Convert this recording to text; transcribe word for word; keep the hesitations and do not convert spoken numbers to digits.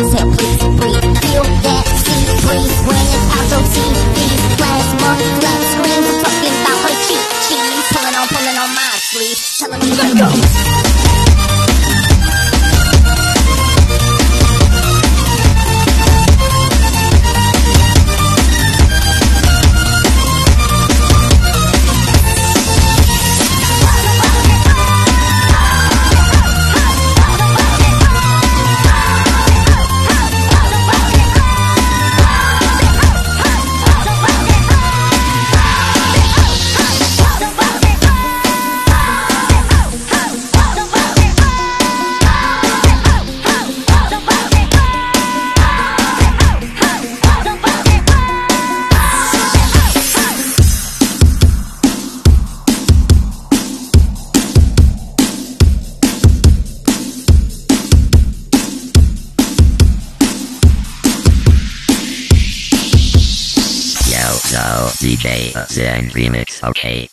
exhale, please breathe. Feel that sea breeze when it's out your T V. Plasma, flat screens, I'm talking about her cheek, cheese. Pulling on, pulling on my sleeve, telling me to go. So, D J Zen remix, okay.